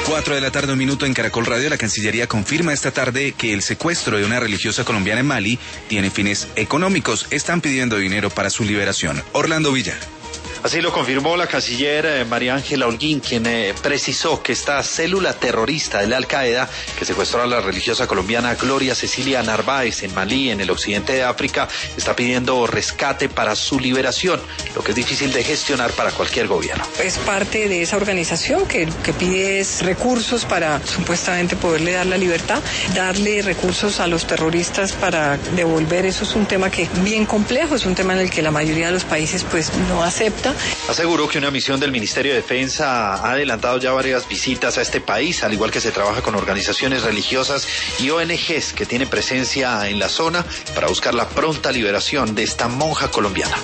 4 de la tarde, 1 minuto en Caracol Radio. La Cancillería confirma esta tarde que el secuestro de una religiosa colombiana en Mali tiene fines económicos. Están pidiendo dinero para su liberación. Orlando Villar. Así lo confirmó la canciller María Ángela Holguín, quien precisó que esta célula terrorista de la Al-Qaeda que secuestró a la religiosa colombiana Gloria Cecilia Narváez en Malí, en el occidente de África, está pidiendo rescate para su liberación, lo que es difícil de gestionar para cualquier gobierno. Es parte de esa organización que pide recursos para supuestamente poderle dar la libertad, darle recursos a los terroristas para devolver. Eso es un tema que es bien complejo, es un tema en el que la mayoría de los países pues no acepta. Aseguró que una misión del Ministerio de Defensa ha adelantado ya varias visitas a este país, al igual que se trabaja con organizaciones religiosas y ONGs que tienen presencia en la zona para buscar la pronta liberación de esta monja colombiana.